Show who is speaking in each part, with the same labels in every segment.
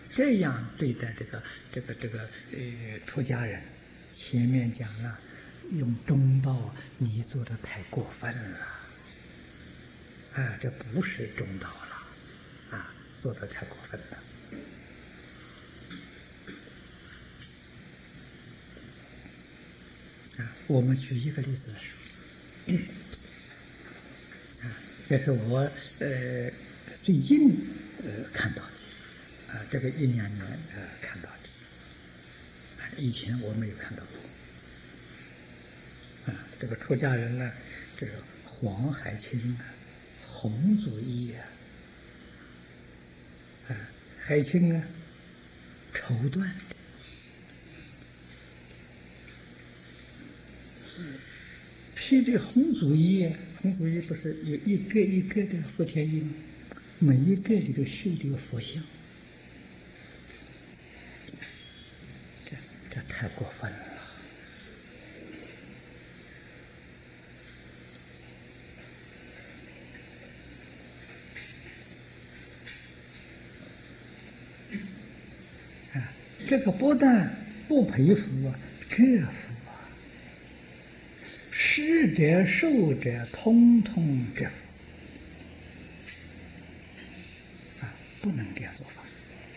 Speaker 1: 这样对待出家人，前面讲了，用中道，你做的太过分了，这不是中道了，做的太过分了。我们举一个例子说，这是我最近看到的，这个1、2年看到的，以前我没有看到过。这个出家人呢，这个黄海清红祖义海清绸缎的。披这红祖衣，红祖衣不是有一个一个的福田衣吗？每一个里头绣的有佛像，这太过分了。这个不但不佩服折服。施者受者通通折服，不能这样做法。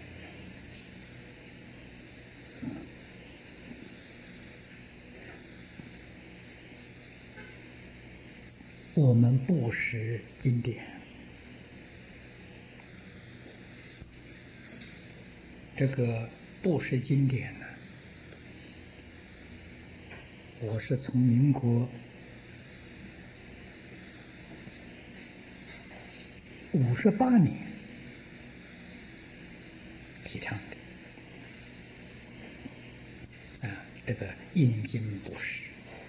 Speaker 1: 我们布施经典，这个布施经典呢，我是从民国58年提倡的，这个印经布施。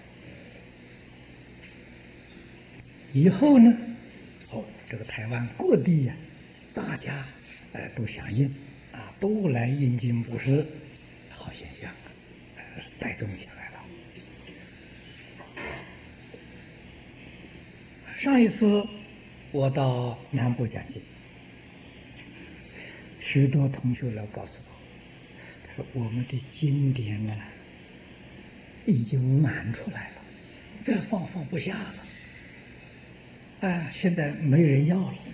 Speaker 1: 以后呢，这个台湾各地大家都响应都来印经布施，好现象，带动起来了。上一次我到南部讲经，许多同学来告诉我，他说我们的经典呢已经满出来了，再放不下了。现在没人要了，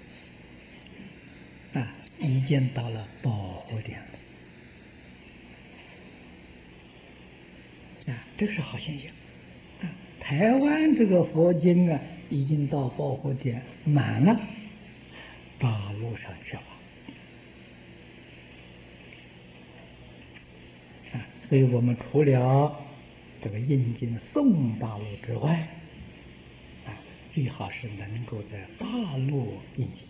Speaker 1: 已经到了保护点了，这是好现象。台湾这个佛经已经到保护点满了，大陆上缺乏。所以我们除了这个印经送大陆之外，最好是能够在大陆印经。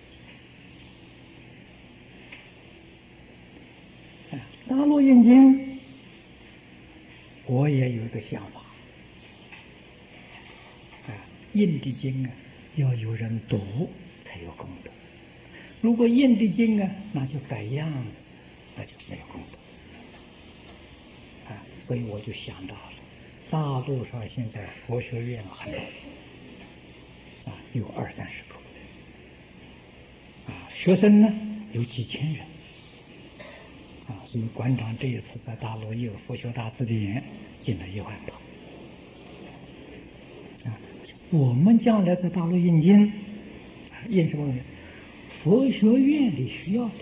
Speaker 1: 大陆印经，我也有一个想法。印的经要有人读才有功德。如果印的经那就改样子，那就没有功德。所以我就想到了，大陆上现在佛学院很多。有20-30个，学生呢有几千人，所以馆长这一次在大陆也有佛学大字典进了1万套，我们将来在大陆印经，印什么东西？佛学院里需要的，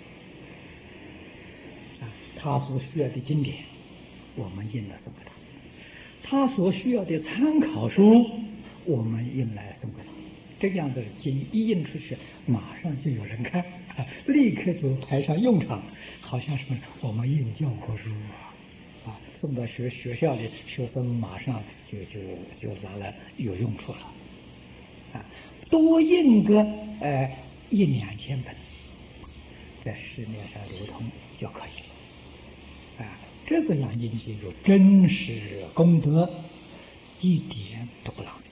Speaker 1: 他所需要的经典，我们印了送给他；他所需要的参考书，我们印来送给他。这样的经一印出去，马上就有人看，立刻就派上用场，好像是我们印教科书送到学校里，学生马上就拿来有用处了，多印个1-2千本，在市面上流通就可以了，这个样印经有真实功德，一点都不浪费。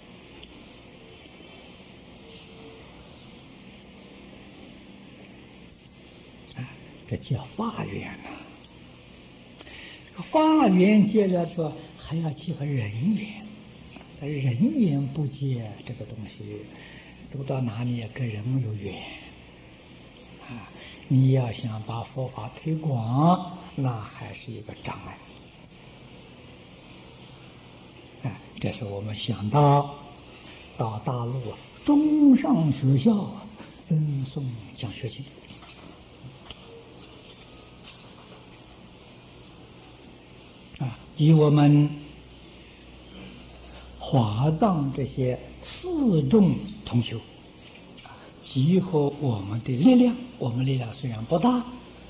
Speaker 1: 这叫法缘法缘结了之后，还要结个人缘，人缘不结，这个东西读到哪里跟人没有缘你要想把佛法推广，那还是一个障碍。这是我们想到大陆中上学校赠送奖学金。以我们华藏这些四众同修，集合我们的力量，我们力量虽然不大，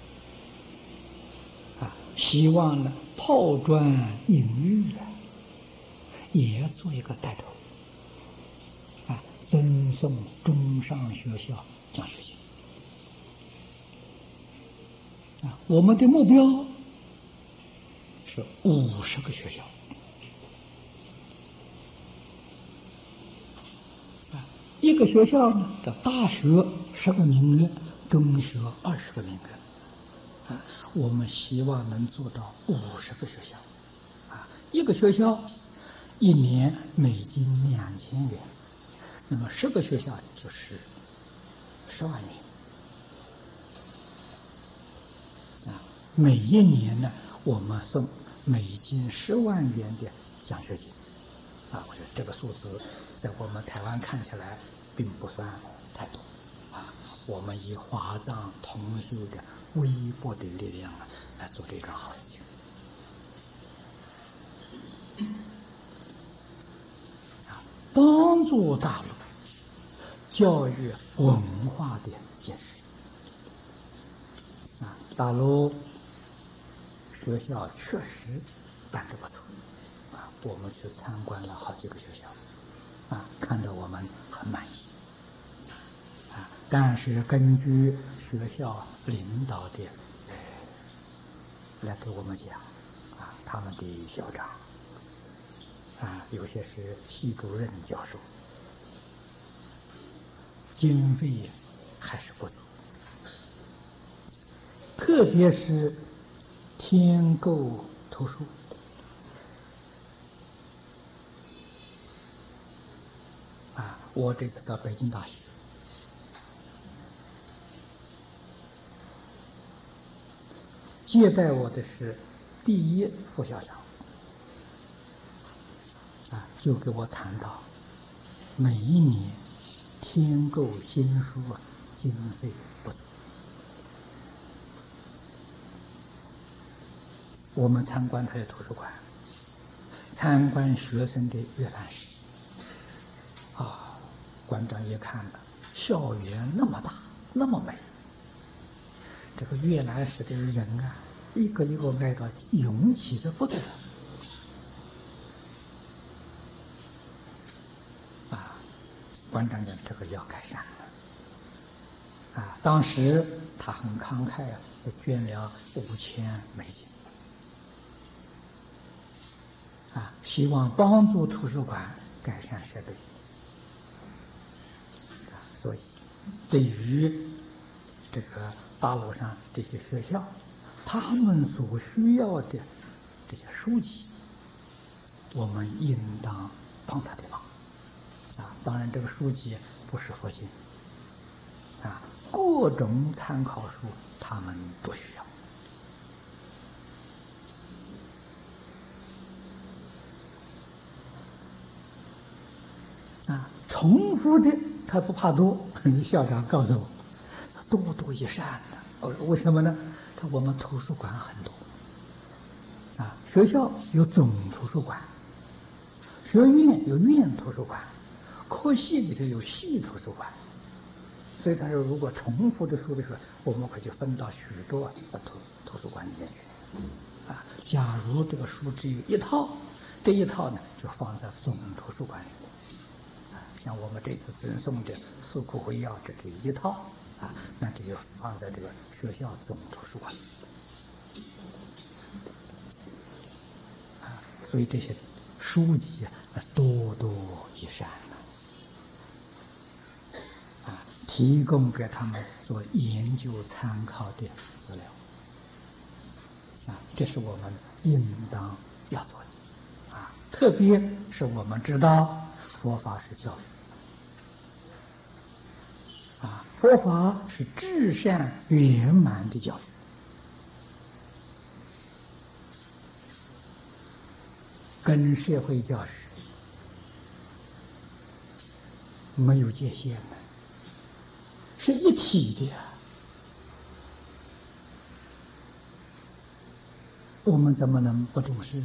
Speaker 1: 希望呢抛砖引玉也做一个带头，赠送中上学校奖学金。我们的目标是50个学校，一个学校呢，这大学10个名额，中学20个名额，我们希望能做到50个学校，一个学校1年美金2000元，那么10个学校就是10万元，每一年呢，我们送美金10万元的奖学金，我觉得这个数字在我们台湾看起来并不算太多，我们以华藏同修的微薄的力量来做这桩好事情。帮助大陆教育文化的建设。大陆学校确实办得不错，我们去参观了好几个学校，看得我们很满意，但是根据学校领导的来给我们讲，他们的校长有些是系主任教授，经费还是不足，特别是添购图书，我这次到北京大学，接待我的是第一副校长，就给我谈到每一年添购新书经费不足。我们参观他的图书馆，参观学生的阅览室，馆长一看了，校园那么大，那么美，这个阅览室的人一个一个挨到涌起的不得了。馆长讲这个要改善了，当时他很慷慨捐了5000美金，希望帮助图书馆改善设备。所以对于这个大陆上这些学校，他们所需要的这些书籍，我们应当帮他的忙。当然这个书籍不是佛经，各种参考书他们都需要。重复的他不怕多，校长告诉我，多多益善的。我说为什么呢？他说我们图书馆很多，学校有总图书馆，学院有院图书馆，科系里头有系图书馆，所以他说如果重复的书的时候，我们可以分到许多图书馆里面去。假如这个书只有一套，这一套呢就放在总图书馆里面。像我们这次赠送的四库会要这是一套，那这就放在这个学校总图书馆。所以这些书籍多多益善提供给他们做研究参考的资料，这是我们应当要做的特别是我们知道佛法是教育佛法是至善圆满的教育。跟社会教育没有界限的，是一体的呀。我们怎么能不重视呢？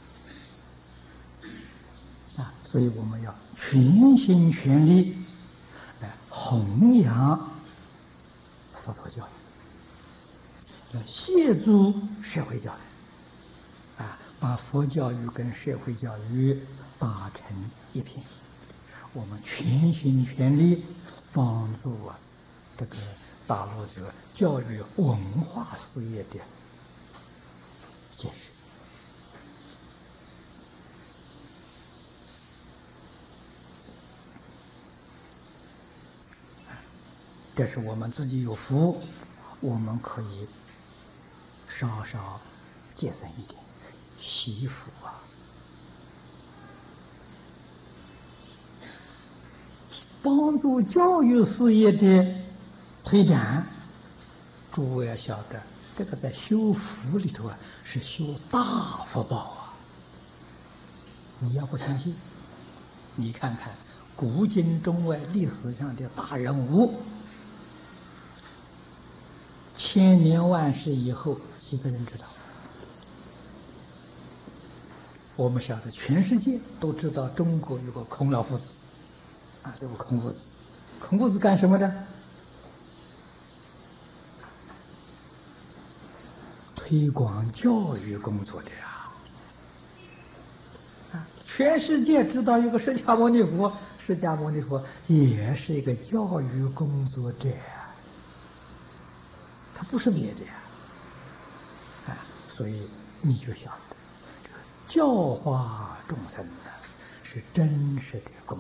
Speaker 1: 所以我们要全心全力来弘扬佛陀教育，来协助社会教育，把佛教育跟社会教育打成一片。我们全心全力帮助这个大陆这个教育文化事业的建设。这是我们自己有福，我们可以稍稍节省一点，惜福啊！帮助教育事业的推展，诸位要晓得，这个在修福里头是修大福报啊！你要不相信，你看看古今中外历史上的大人物。千年万世以后，几个人知道？我们晓得，全世界都知道中国有个孔老夫子，有个孔夫子。孔夫子干什么的？推广教育工作的全世界知道有个释迦牟尼佛，释迦牟尼佛也是一个教育工作者他不是别的所以你就晓得，这个教化众生是真实的功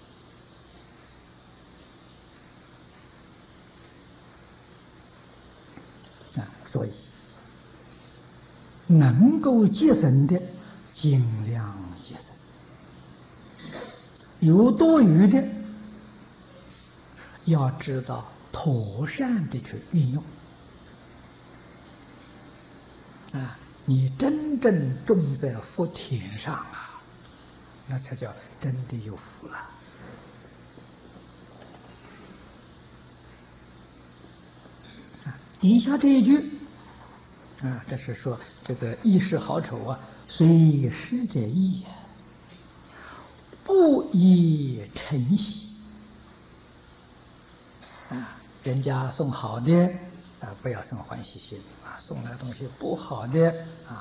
Speaker 1: 德所以能够节省的尽量节省，有多余的要知道妥善的去运用你真正种在福田上那才叫真的有福了。底下这一句这是说这个一时好丑虽失者意不以晨曦人家送好的不要生欢喜心送来东西不好的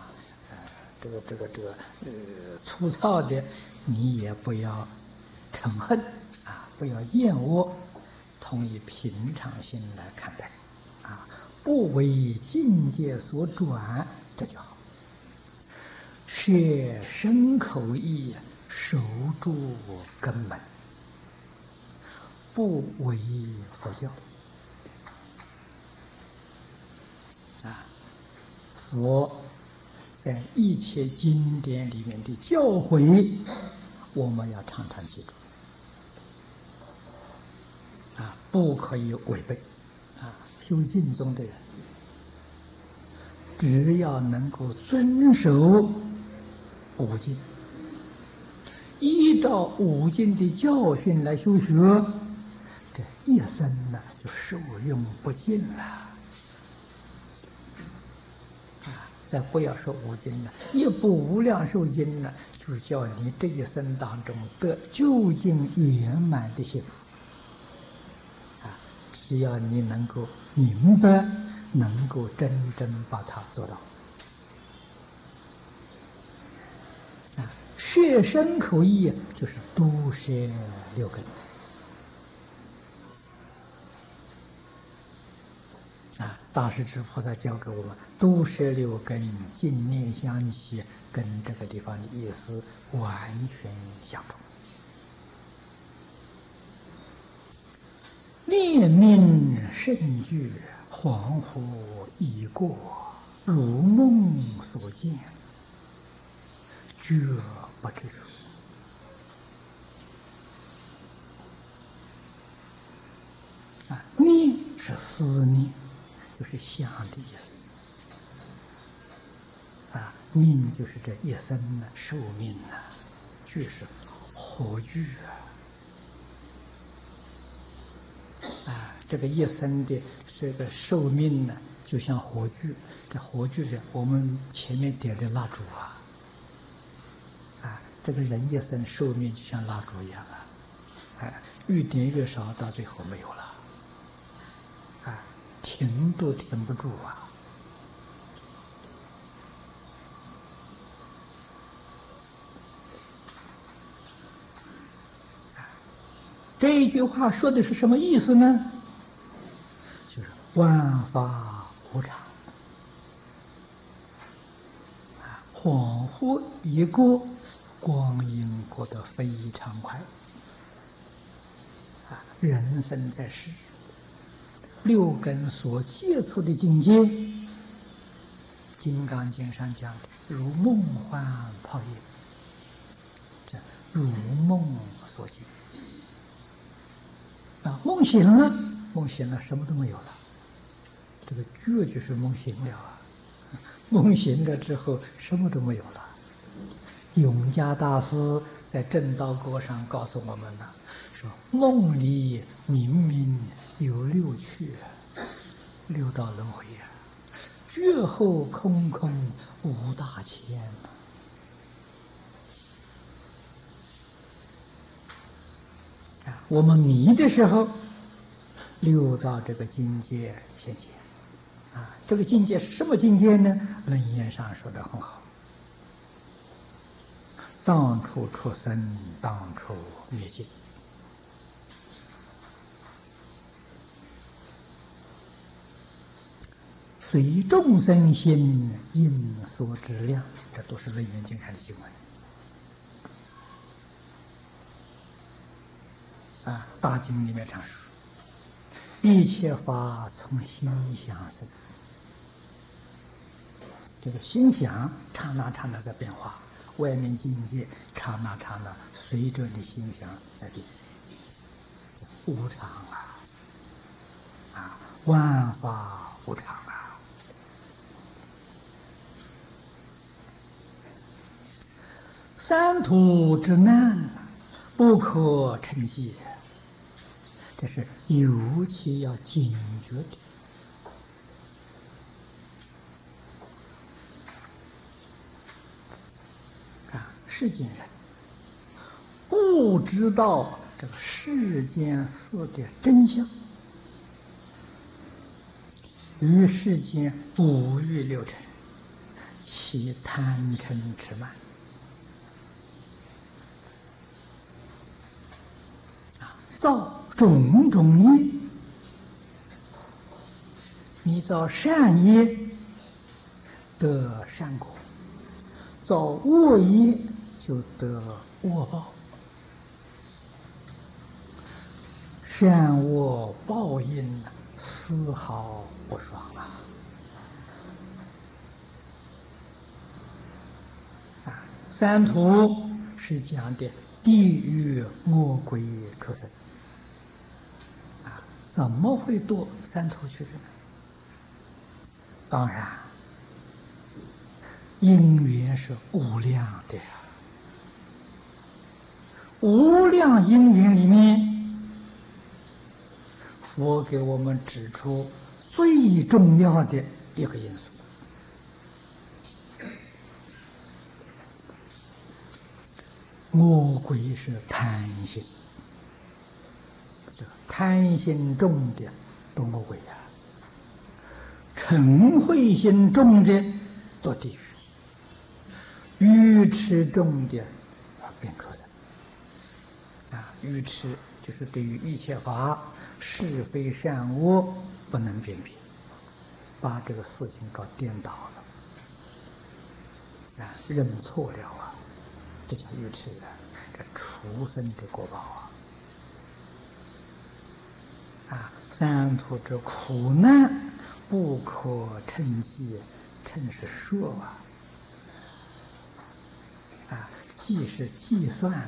Speaker 1: 粗糙的你也不要嗔恨不要厌恶，同以平常心来看待不为境界所转，这就好。摄身口意，守住根本，不为佛教佛在一切经典里面的教诲，我们要常常记住不可以违背修净宗的人，只要能够遵守五经，依照五经的教训来修学，这一生就受用不尽了。再不要说五经了，一部无量寿经呢，就是叫你这一生当中得究竟圆满的幸福。只要你能够明白，能够真正把它做到。摄身口意就是都摄六根。大势至菩萨教给我们都摄六根，净念相继，跟这个地方的意思完全相同。念念甚惧，恍惚已过，如梦所见，觉不知处。 相的意思。命就是这一生的寿命具是活具这个一生的这个寿命呢，就像火炬。这火炬是我们前面点的蜡烛这个人一生寿命就像蜡烛一样越点越少，到最后没有了停都停不住这一句话说的是什么意思呢？就是万法无常，恍惚一过，光阴过得非常快人生在世，六根所接触的境界，《金刚经》上讲的如梦幻泡影，这如梦所见梦醒了，梦醒了，什么都没有了。这个觉就是梦醒了梦醒了之后，什么都没有了。永嘉大师在正道歌上告诉我们了，说梦里明明有六趣，六道轮回觉后空空无大千我们迷的时候，六道这个境界现前这个境界是什么境界呢？楞严上说的很好，当处出生，当处灭尽。随众生心应所知量，这都是楞严经上的经文大经里面常说，一切法从心想生。这个心想刹那刹那在变化，外面境界刹那刹那随着你心想在变，无常万法无常三途之难不可称计，这是尤其要警觉的世间人不知道这个世间事的真相，于世间五欲六尘，其贪嗔痴慢造种种业，你造善业得善果，造恶业就得恶报，善恶报应丝毫不爽三途是讲的地狱恶鬼畜生怎么会堕三途去的呢？当然因缘是无量的无量因缘里面，佛给我们指出最重要的一个因素，恶鬼是贪心，这个贪心重的堕恶鬼嗔恚心重的堕地狱，愚痴重的变畜生愚痴就是对于一切法是非善恶不能辨别，把这个事情搞颠倒了认错了这叫愚痴这畜生的果报三途之苦难不可称计，称是说计是计算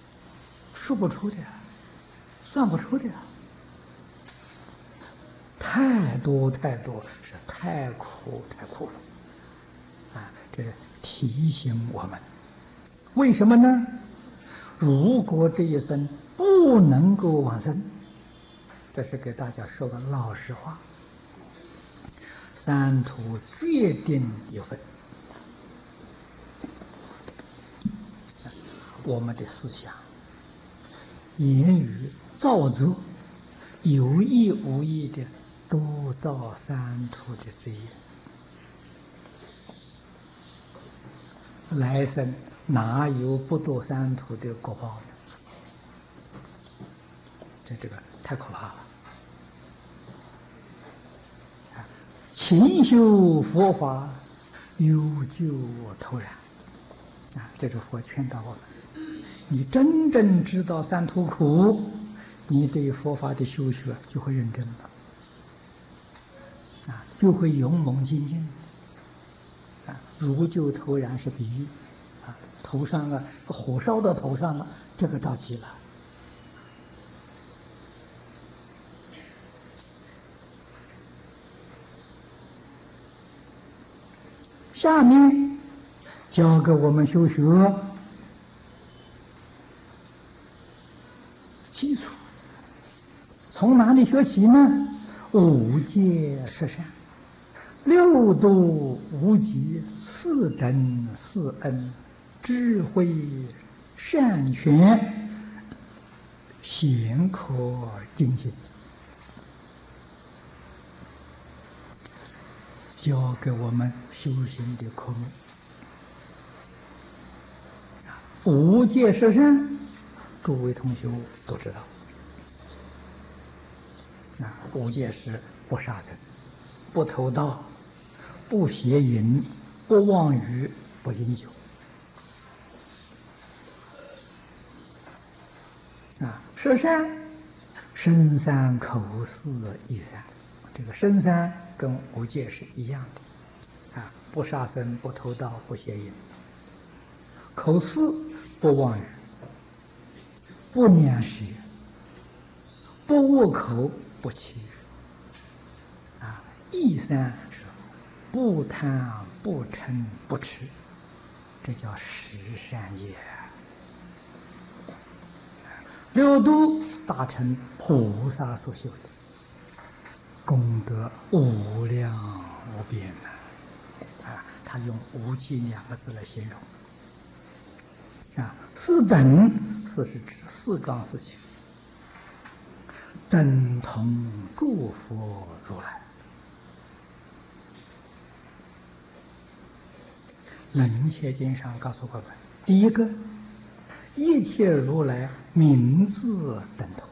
Speaker 1: 说不出的，算不出的。贪太多太多，是太苦太苦了。这提醒我们，为什么呢？如果这一生不能够往生，这是给大家说个老实话，三途决定有分。我们的思想、言语、造作，有意无意的都造三途的罪业。来生哪有不堕三途的果报呢？这个太可怕了！勤修佛法，有救突然。这是佛劝导我们：你真正知道三途苦，你对佛法的修学就会认真了，就会勇猛精进。如救突然是比喻，头上火烧到头上了，这个着急了。下面教给我们修学基础，从哪里学起呢？五戒十善，六度无极，四等四恩，智慧善权，贤可精进，教给我们修行的科目。五戒十善，诸位同学都知道。五戒是不杀生、不偷盗、不邪淫、不妄语、不饮酒。十善，身三口四意三，这个身三跟五戒是一样的，不杀生、不偷盗、不邪淫；口四不妄语、不两舌、不恶口、不欺人。意三是不贪、不嗔、不痴，这叫十善业。六度大乘菩萨所修的功德无量无边他用无际两个字来形容。四等，四是指四桩事情，等同诸佛如来。楞伽经上告诉我们，第一个，一切如来名字等同，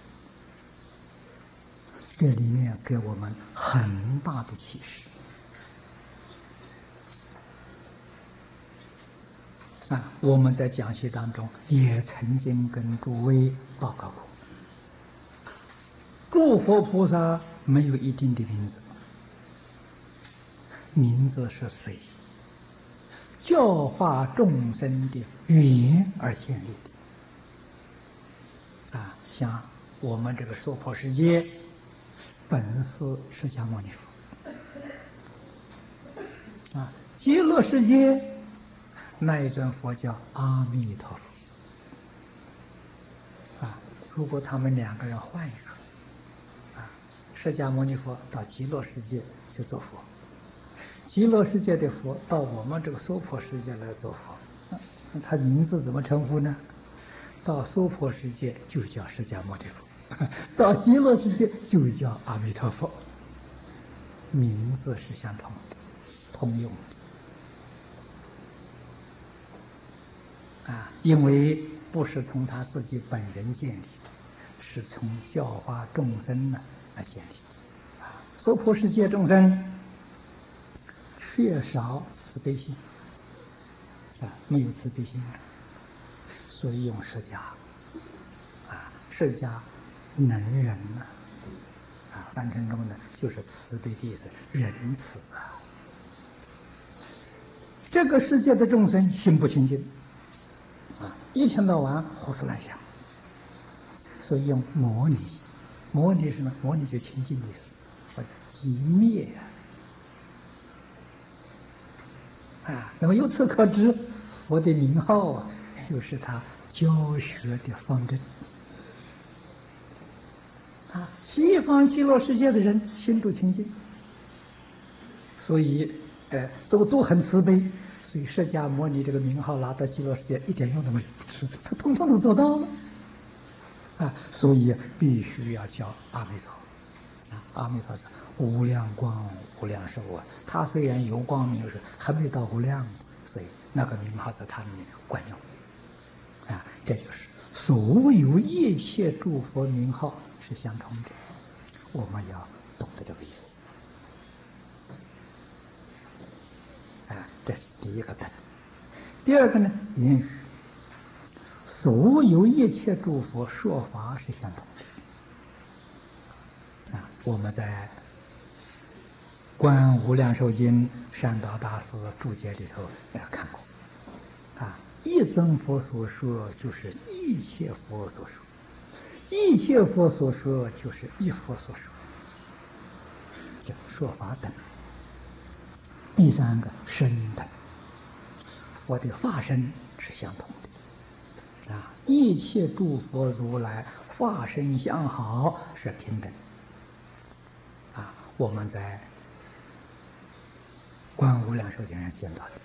Speaker 1: 这里面给我们很大的启示。我们在讲习当中也曾经跟诸位报告过，诸佛菩萨没有一定的名字，名字是随教化众生的缘而建立的。像我们这个娑婆世界，本是释迦牟尼佛，极乐世界那一尊佛叫阿弥陀佛。如果他们两个人换一个，释迦牟尼佛到极乐世界去做佛，极乐世界的佛到我们这个娑婆世界来做佛，他名字怎么称呼呢？到娑婆世界就叫释迦牟尼佛，到极乐世界就叫阿弥陀佛，名字是相同的，通用的。因为不是从他自己本人建立，是从教化众生来建立。娑婆世界众生缺少慈悲心，没有慈悲心，所以用释迦。释迦能仁翻成中呢就是慈悲的意思，仁慈这个世界的众生心不清净，一天到晚胡思乱想，所以用模拟。模拟是什么？模拟就清净的意思。 即灭那么由此可知，佛的名号就是他教学的方针西方极乐世界的人心都清净，所以都很慈悲，所以释迦牟尼这个名号拿到极乐世界一点用都没有，他通通都做到了所以必须要叫阿弥陀阿弥陀是无量光无量寿他虽然有光明，是还没到无量，所以那个名号在他里面管用这就是所有一切诸佛名号是相同的，我们要懂得这个意思这是第一个等。第二个呢，允许所有一切诸佛说法是相同的我们在《观无量寿经》善导大师注解里头看过一尊佛所说就是一切佛所说，一切佛所说就是一佛所说，这说法等。第三个身等，我的法身是相同的一切诸佛如来法身相好是平等我们在观无量寿经上见到的，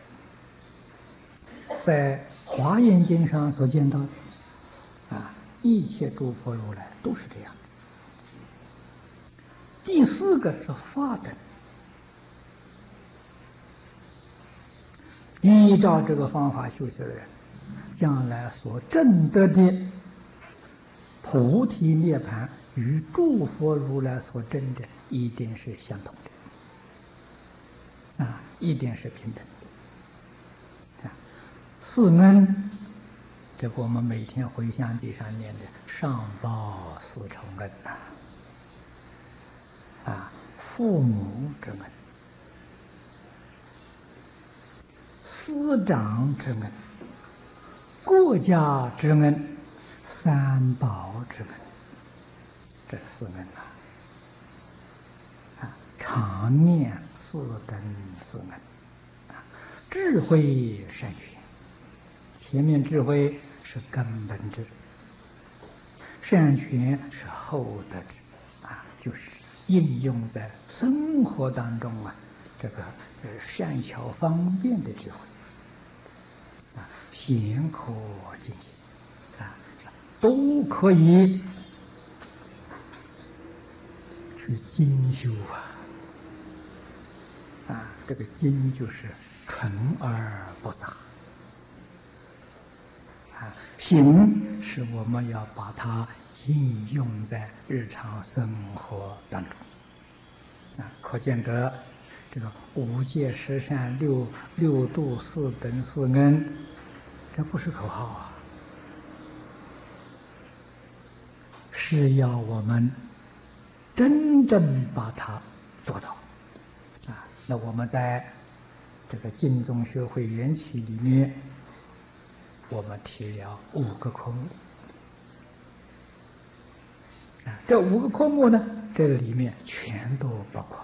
Speaker 1: 在华严经上所见到的一切诸佛如来都是这样的。第四个是法等，依照这个方法修学的人，将来所证得的菩提涅槃与诸佛如来所证的一定是相同的一定是平等的四恩，这个我们每天回向地上念的上报四重恩父母之恩，师长之恩，国家之恩，三宝之恩，这四恩常念四等四恩智慧善学，前面智慧是根本智，善学是后得智就是应用在生活当中这个善巧方便的智慧显可进行都可以去精修这个精就是纯而不杂行是我们要把它应用在日常生活当中可见得这个五戒十善六度四等四恩，这不是口号是要我们真正把它做到那我们在这个净宗学会缘起里面，我们提了5个科目这5个科目呢，这个里面全都包括了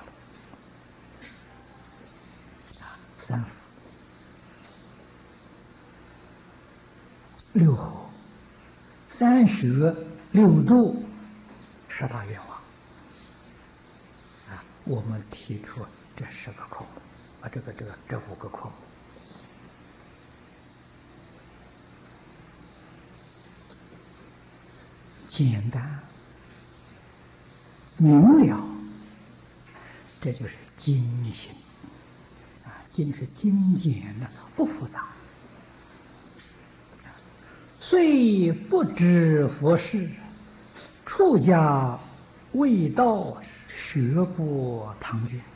Speaker 1: 三福、6合、30、6度、10大愿望我们提出这10个科目这5个科目简单明了，这就是精行精是精简的，不复杂。虽不知佛事，出家未到，学过唐卷。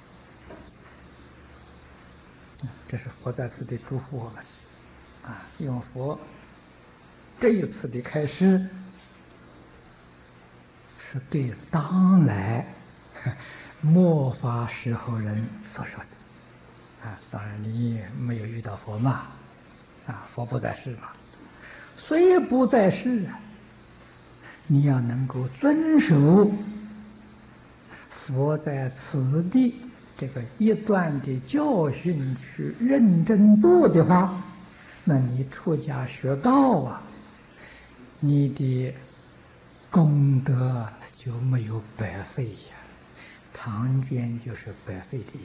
Speaker 1: 这是佛在此地嘱咐我们因为佛这一次的开示是对当来末法时候人所说的当然你没有遇到佛嘛佛不在世嘛，虽不在世你要能够遵守佛在此地这个一段的教训去认真做的话，那你出家学道啊，你的功德就没有白费呀。唐捐就是白费的意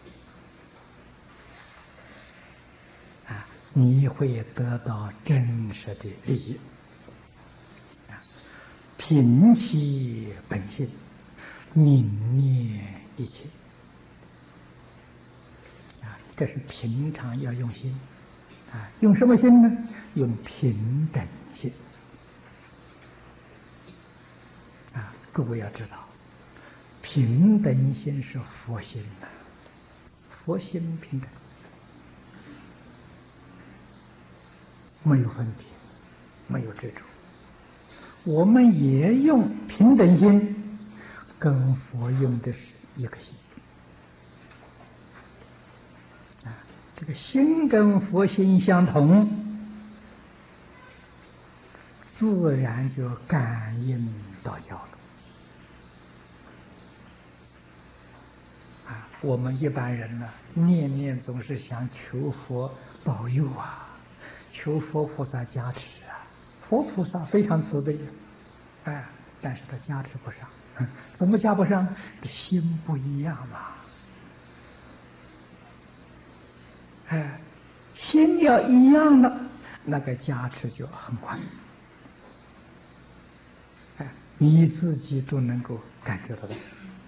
Speaker 1: 思啊，你会得到真实的利益啊，平其本性，泯灭一切啊，这是平常要用心啊，用什么心呢？用平等心啊！诸位要知道，平等心是佛心呐，佛心平等，没有分别，没有执着。我们也用平等心，跟佛用的是一个心啊，这个心跟佛心相同，自然就感应道交了啊。我们一般人呢，念念总是想求佛保佑啊，求佛菩萨加持啊。佛菩萨非常慈悲，哎，但是他加持不上，怎么加不上？这心不一样嘛。哎，心要一样了，那个加持就很快。哎，你自己都能够感觉得到。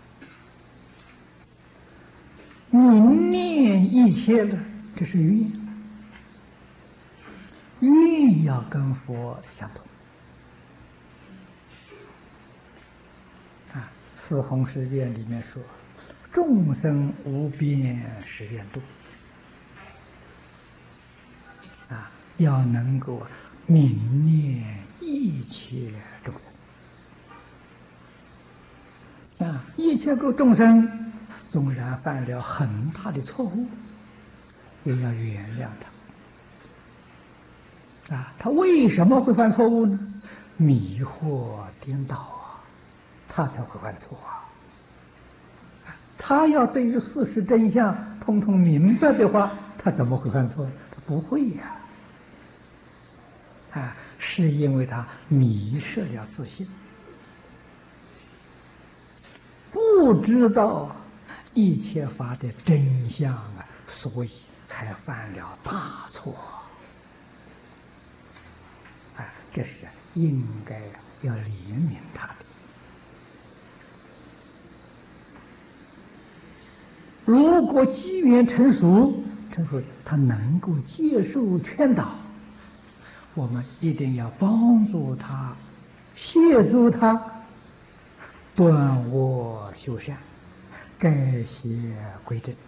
Speaker 1: 泯灭一切的，这是愿，愿要跟佛相同。啊，四弘誓愿里面说：“众生无边誓愿度。”啊，要能够泯灭一切众生。啊，一切个众生纵然犯了很大的错误，也要原谅他。啊，他为什么会犯错误呢？迷惑颠倒啊，他才会犯错啊。他要对于事实真相通通明白的话，他怎么会犯错？他不会呀。啊，是因为他迷失了自信，不知道一切法的真相啊，所以才犯了大错。啊，这是应该要怜悯他的。如果机缘成熟，他能够接受劝导，我们一定要帮助他，协助他断恶修善，改邪归正。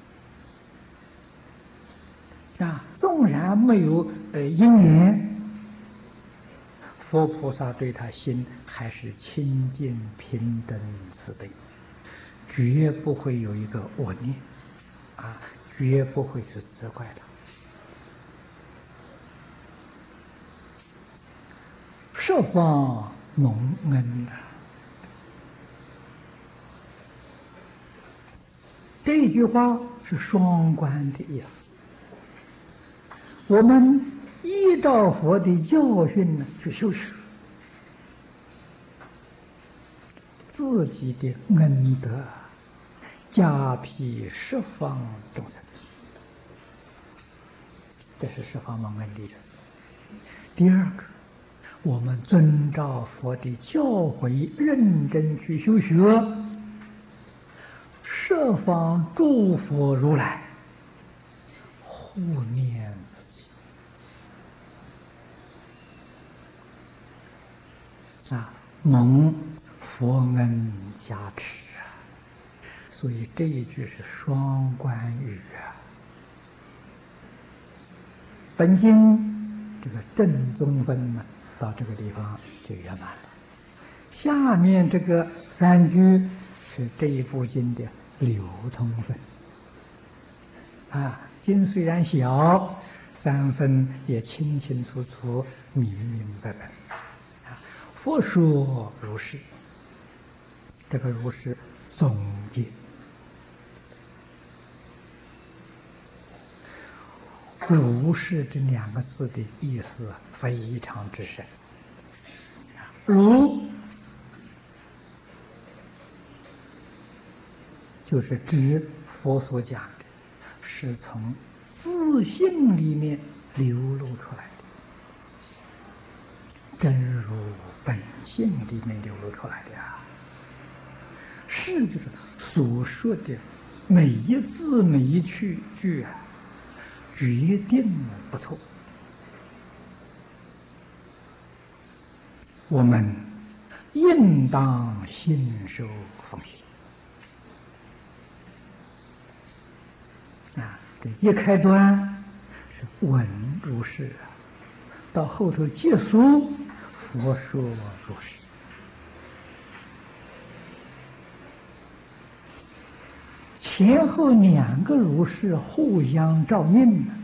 Speaker 1: 啊，纵然没有因缘，佛菩萨对他心还是清净平等慈悲，绝不会有一个恶念啊，绝不会去责怪他。十方蒙恩啊，这句话是双关的意思。我们依照佛的教训呢去修持，自己的恩德加庇十方众生，这是十方蒙恩的意思。第二个，我们遵照佛的教诲，认真去修学，十方诸佛如来护念自己啊，蒙佛恩加持啊，所以这一句是双关语啊。本经这个正宗分呢，到这个地方就圆满了。下面这个三句是这一部经的流通分啊，经虽然小，三分也清清楚楚、明明白白啊。佛说如是，这个如是总戒。如是这两个字的意思非常之深。如就是指佛所讲的，是从自性里面流露出来的，真如本性里面流露出来的啊。是就是所说的每一字每一句啊，决定不错。我们应当信受奉行啊！这一开端是闻如是，到后头结束佛说如是。前后两个如是互相照应呢。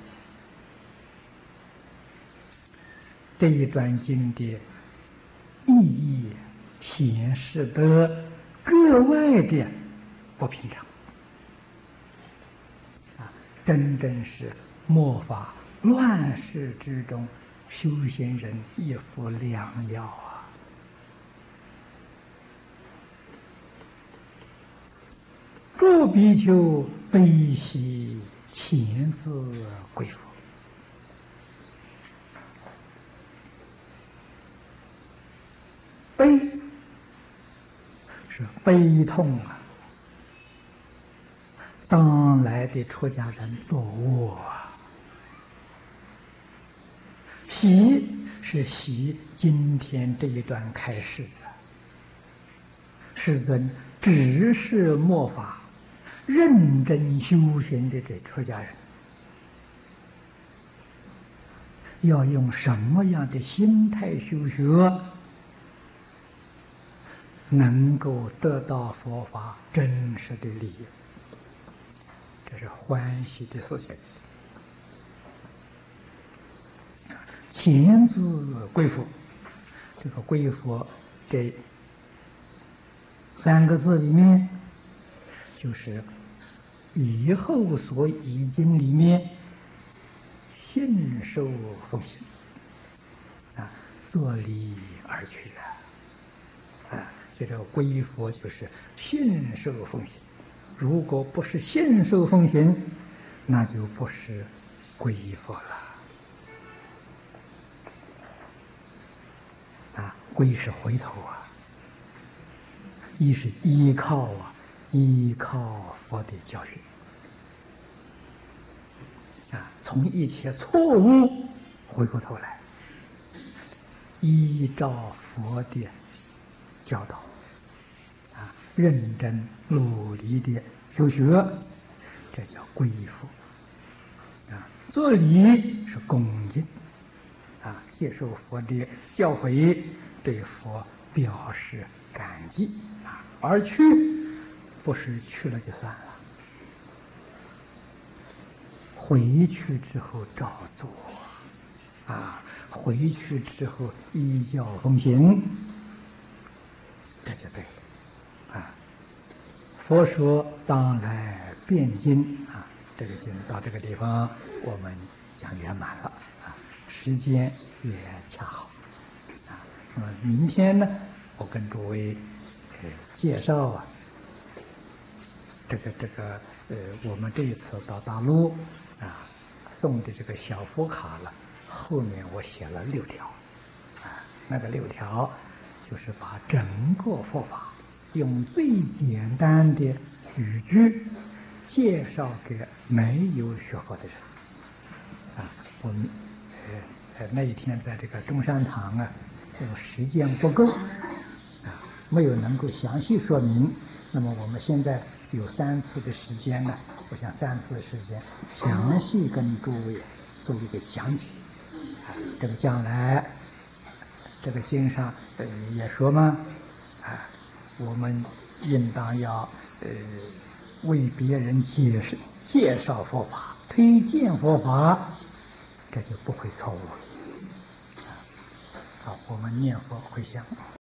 Speaker 1: 这一段经的意义显示得格外的不平常啊！真正是末法乱世之中修行人一副良药啊！诸比丘悲喜前自归佛。悲是悲痛啊，当来的出家人作恶啊；喜是喜今天这一段开示啊，世尊指示末法认真修行的这出家人，要用什么样的心态修学，能够得到佛法真实的利益，这是欢喜的事情。前自归佛，这个归佛这三个字里面，就是以后所已经里面信受奉行啊，作礼而去啊。这个归佛就是信受奉行，如果不是信受奉行，那就不是皈依佛了啊！皈是回头啊，一是依靠啊，依靠佛的教训啊，从一切错误回过头来，依照佛的教导啊，认真努力的修学，这叫皈依佛啊。做礼是恭敬啊，接受佛的教诲，对佛表示感激啊。而去不是去了就算了，回去之后照做啊，回去之后依教奉行，这就对了啊。佛说当来辩经啊，这个经到这个地方我们讲圆满了啊，时间也恰好啊。那么明天呢，我跟诸位介绍啊，我们这一次到大陆啊送的这个小佛卡了，后面我写了6条啊，那个6条就是把整个佛法用最简单的语句介绍给没有学佛的人啊。我们那一天在这个中山堂啊，这个时间不够啊，没有能够详细说明。那么我们现在有3次的时间呢，我想3次的时间详细跟诸位做一个讲解啊。这个将来这个经上也说嘛啊，我们应当要为别人介绍佛法，推荐佛法，这就不会错误了。好，我们念佛回向。